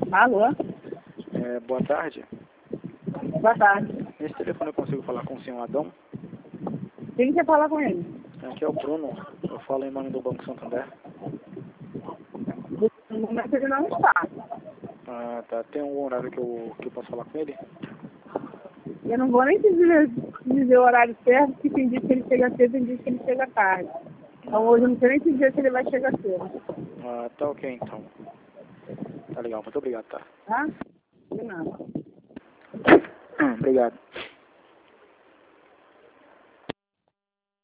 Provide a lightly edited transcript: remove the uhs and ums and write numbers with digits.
Alô? Boa tarde. Boa tarde. Nesse telefone eu consigo falar com o senhor Adão? Quem quer falar com ele? Aqui é o Bruno. Eu falo em nome do Banco Santander. No momento ele não está. Ah, tá. Tem algum horário que eu posso falar com ele? Eu não vou nem dizer o horário certo, porque tem dia que ele chega cedo, tem dia que ele chega tarde. Então hoje eu não sei nem dizer se ele vai chegar cedo. Ah, tá ok então. Tá legal, muito obrigado, tá? Tá? De nada. Obrigado.